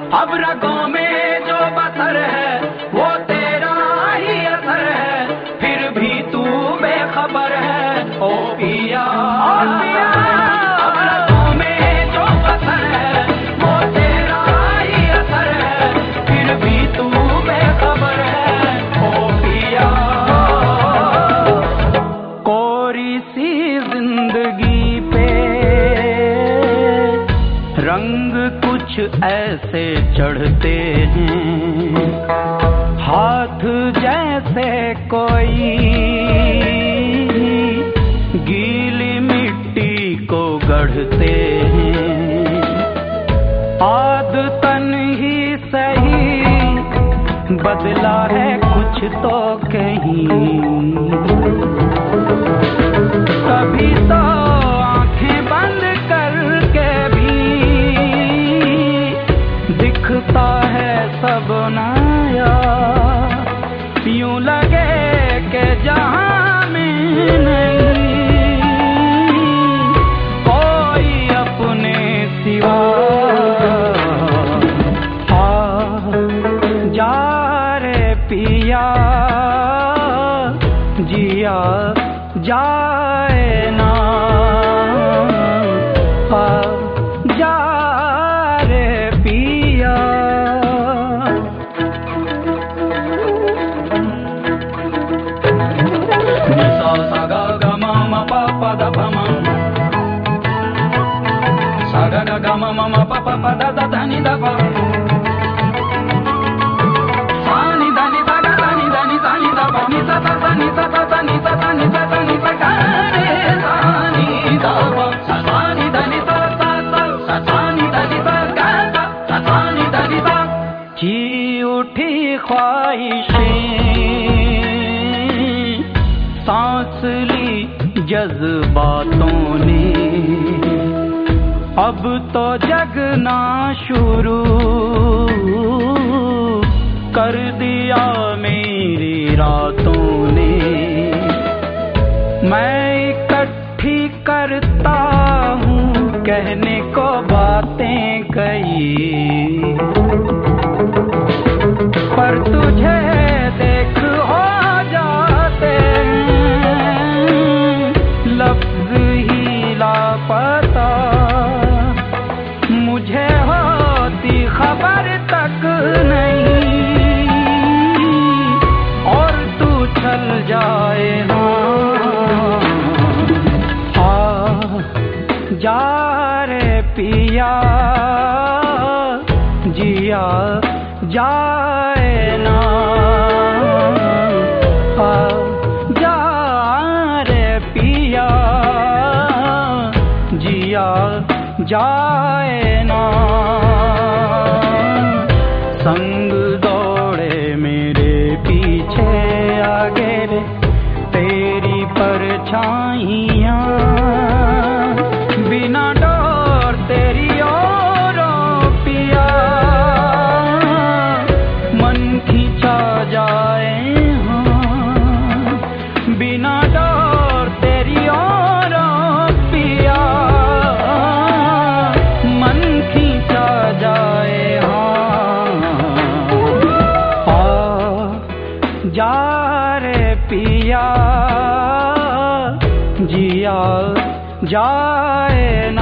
अब रगों में जो बसर है वो तेरा ही असर है, फिर भी तू बेखबर है ओ पिया। अब रगों में जो बसर है वो तेरा ही असर है, फिर भी तू बेखबर है ओ पिया। कोरी सी जिंदगी पे रंग कुछ ऐसे चढ़ते हैं, हाथ जैसे कोई गीली मिट्टी को गढ़ते हैं। आदतन ही सही बदला है कुछ तो कहीं, कभी तो आंखें बंद करके भी दिखता है सब नया। यूं लगे कि जहां में नहीं कोई अपने सिवा। जा रे पिया जिया जाए ना, जा रे पिया। निसा सा गा गा मा मा पा पा दा पा मा, सा गा गा गा मा मा पा पा पा दा दा धा नि दा पा, सा नि दा नि दा गा दा नि दा नि सा नि दा पा नि सा सा सा नि सा सा सा नि सा सा नि सा सा नि सा गा रे सा नि दा पा, सा सा नि दा नि सा सा सा, सा सा नि दा नि सा गा गा, सा सा नि दा नि सा। जी उठी ख्वाहिशें सांस ली जज्बातों ने, अब तो जगना शुरू कर दिया मेरी रातों ने। मैं इकट्ठी करता हूँ कहने को बातें कई, पर तुझे देख हो जाते लफ्ज ही लापता। मुझे होती खबर तक नहीं और तू चल जाए। हाँ जा रे पिया जिया जाए ना, जा रे पिया जिया जाए ना। संग दौड़े मेरे पीछे आगे रे तेरी परछाइयाँ, बिना डोर तेरी ओरों पिया मन खींचा जाए। हाँ बिना डोर तेरी ओरों पिया मन खींचा जाए। हाँ जा रे पिया जिया जाए